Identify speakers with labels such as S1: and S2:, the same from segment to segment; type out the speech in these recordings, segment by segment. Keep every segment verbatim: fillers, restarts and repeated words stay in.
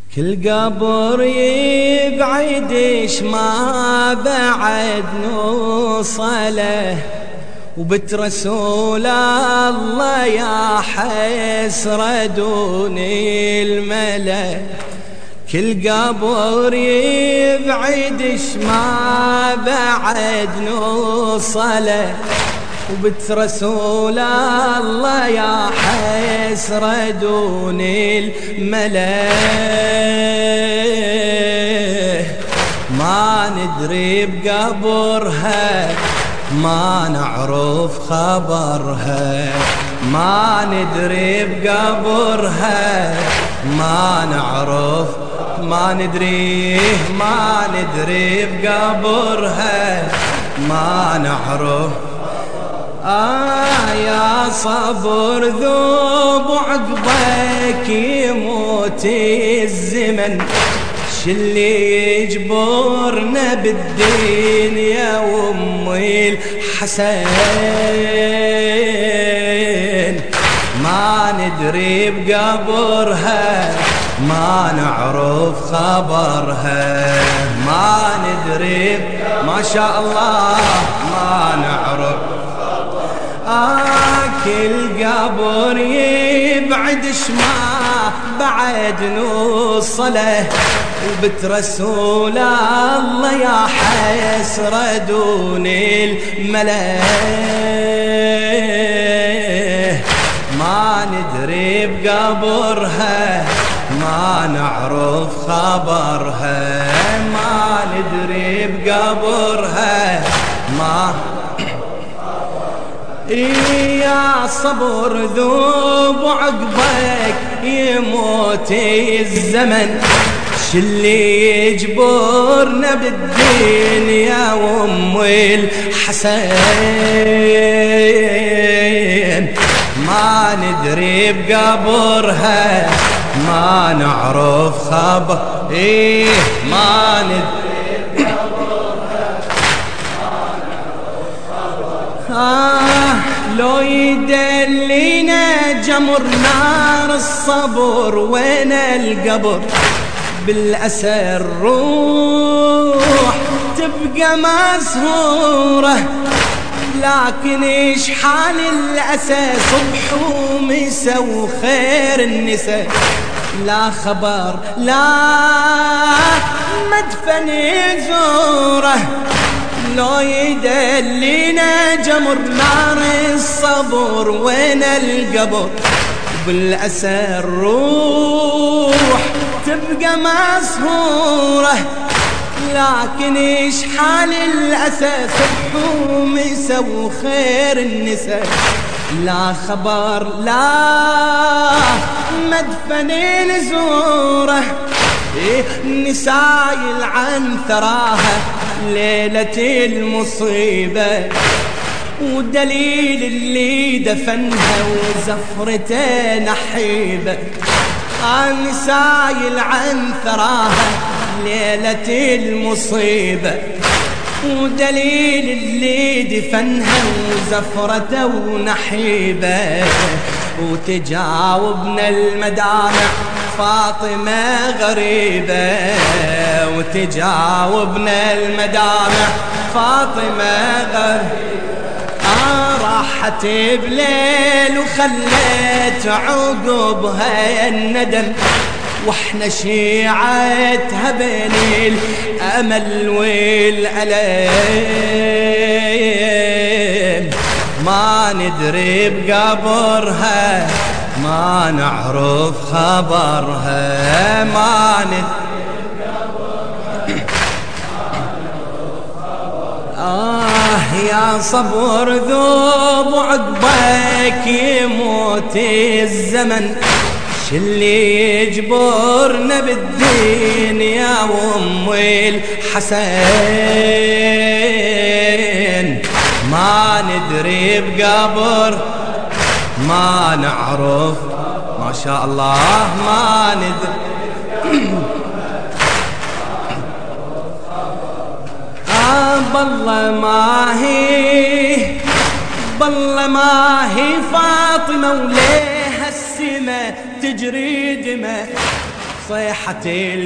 S1: كل قبر يبعدش ما بعد نوصله، وبترسول الله يا حسرة دون الملا. كل قبر يبعدش ما بعد نوصله، وبترسول الله يا حسرة دون الملا. ما ندري بقبرها ما نعرف خبرها، ما ندري بقبرها ما نعرف، ما ندري ما ندري بقبرها ما نعرف. آه يا صبر ذوب عقبك يموت الزمن، شلي يجبرنا بالدين يا أمي الحسن. ما ندري بقبرها ما نعرف خبرها، ما ندري ما شاء الله ما نعرف. آه كل قبر يبعدش ما بعد نوصله، وبترسول الله يا حسرة دون الملا. ما ندري بقبرها ما نعرف خبرها، ما ندري بقبرها ما. يا صبر ذوب عقبك يموت الزمن، شلي يجبرنا بالدين يا أمي الحسن. ما ندري بقبرها ما نعرف خبر، إيه ما ندري بقبرها ما نعرف خبر. آه لو يدلينا جمر نار الصبر وين القبر، بالأسى الروح تبقى مسهورة، لكن إيش حال الأسى صبح ومسا وخير النساء. لا خبر لا مدفن زوره، لو يدلينا جمر نار الصبر وين القبر، بالأسى الروح تبقى مسهورة، لكن إيش حال الأسى صبح ومسا وخير النساء. لا خبر لا مدفن زوره، نسايل عن ثراها ليلة المصيبة، ودليل اللي دفنها وزفرته نحيبة. نسايل عن ثراها ليلة المصيبة، ودليل اللي دفنها وزفرته ونحيبة. وتجاوبنا المدامع فاطمة غريبة، وتجاوبنا المدامع فاطمة غريبة. آه راحت بليل وخلت عقبها الندم، واحنا شيعتها بين الأمل والألم. ما ندري بقبرها ما نعرف خبرها، ما ندري بقبرها آه يا صبر ذوب عقبك يموت الزمن، شلي يجبرنا بالدين يا أمي الحسن. ما ندري بقبر ما نعرف ما شاء الله ما ندري. آه بالله ما هي بالله ما هي فاطمة وليها السما تجري دماء، صيحة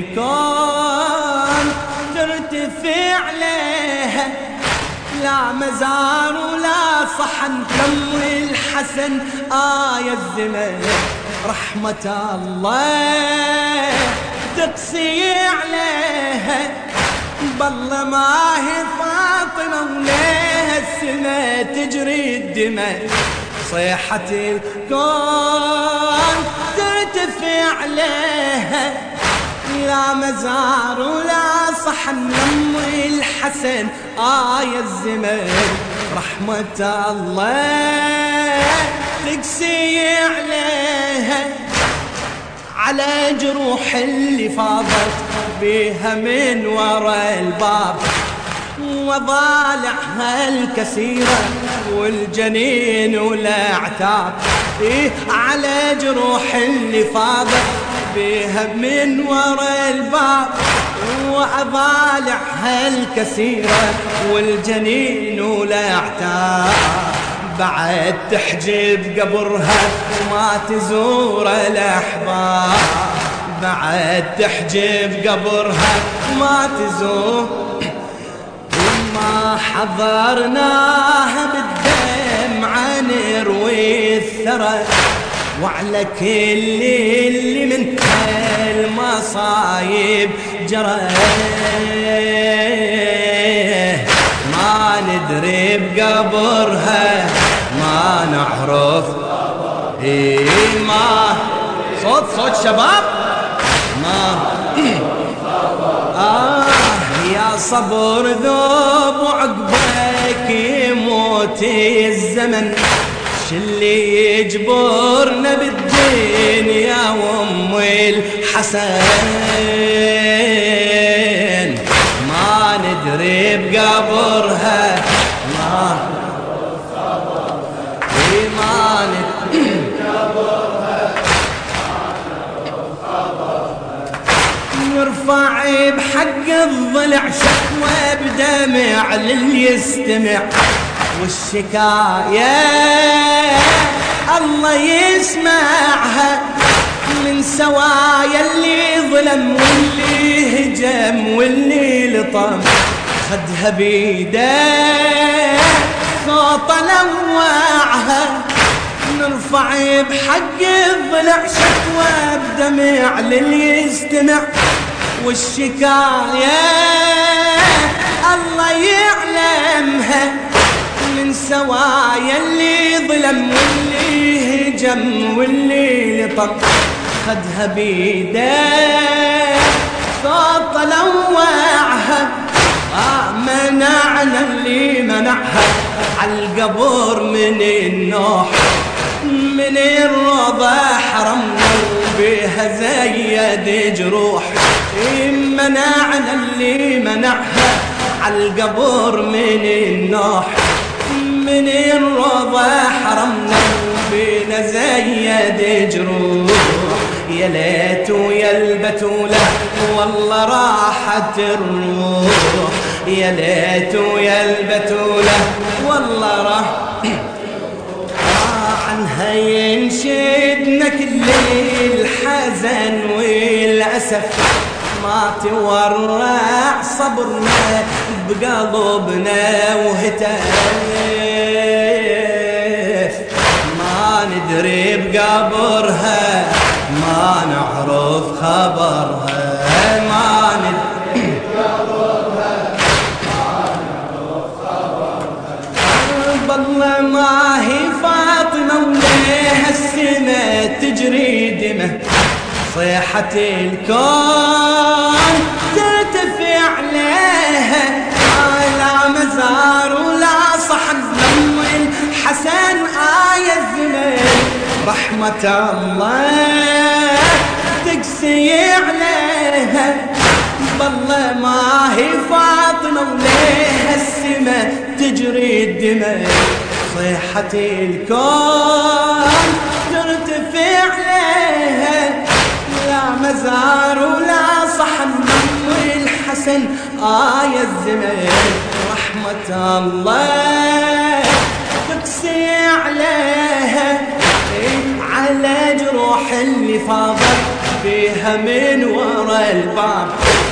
S1: الكون ترتفع لها، لا مزار ولا صحن دم الحسن آية الزمن رحمة الله تقسي عليها، بالله ما هي فاطمة وليها السما تجري الدماء. صيحة الكون ترتفع لها، لا مزار ولا صحن لم الحسن آية الزمن رحمة الله تقسي عليها، على جروح اللي فاضت بيها من وراء الباب، وضالعها الكثيرة والجنين والأعتاب. إيه على جروح اللي فاضت بيها من وراء الباب، وأضالعها الكثيرة والجنين والأعتاب. بعد تحجب قبرها وما تزور الأحباب، بعد تحجب قبرها وما تزور، وما حضرناها بالدمعة نروي الثرى، وعلى كل اللي من المصايب جرى ما ندري بقبرها ما نعرف. إيه ما صوت صوت شباب ما آه يا صبر ذوب وعقبك يموت الزمن، شلي يجبرنا بالدين يا أم الحسن، ما ندري بقبرها ما ما ندري بقبرها نرفع بحق الضلع شكوى بدمع للي يستمع، والشكاية الله يسمعها من سوايا اللي ظلم واللي هجم واللي لطم، خدها بيده صوت لوعها. نرفع بحق الضلع شكوى بدمع للي يستمع، والشكاية الله يعلمها من سوايا اللي ظلم واللي هجم واللي لطم، خدها بيده صوت لوعها. آه منعنا اللي منعها عالقبر من النوح، من الرضا حرمنا وبها زيد جروح. منعنا اللي منعها عالقبر من النوح، من الرضا حرمنا وبنا زيد جروح. يا ليت ويا البتولة والله راحت الروح، يا ليت ويا البتولة والله راح عنها ينشدنا كل الحزن والأسف، ما تورع صبرنا بقلبنا وهتاف، ما ندري بقبرها ما نعرف خبرها، ما ندري بقبرها ما نعرف خبرها. بالله ما هي فاطمة وليها السما تجري دمه، صيحة الكون ترتفع لها، لا مزار ولا صحن دم الحسن آية الزمن رحمة الله تقسي عليها. بالله ما هي فاطمة وليها السما تجري الدماء، صيحة الكون ترتفع لها، لا مزار ولا صحن دم الحسن آية الزمن رحمة الله تقسي عليها، على جروح اللي فاضت فيها من ورا الباب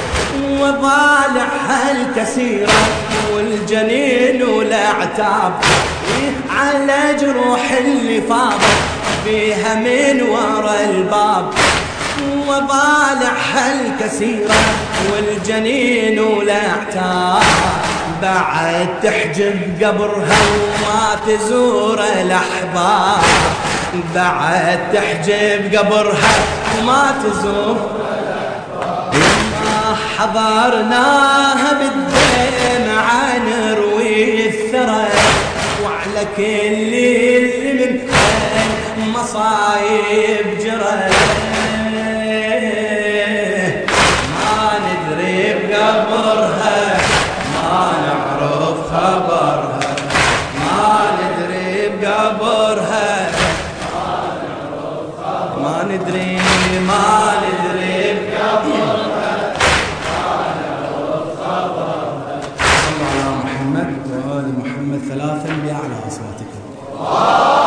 S1: وضالعها الكسيرة والجنين والأعتاب على جروح اللي فاضت فيها من ورا الباب وضالعها الكسيرة والجنين والأعتاب بعد تحجب قبرها وما تزور الأحباب بعد تحجب قبرها وما تزور ما حضرناها بالدمع نروي الثرى وعلى كل اللي من مصايب جرى ما ندري بقبرها ما نعرف خبرها ما ندري بقبرها ما ندري ما ندري بقبرها ما نعرف خبرها. صلوا على محمد وآل محمد ثلاثا بأعلى أصواتكم.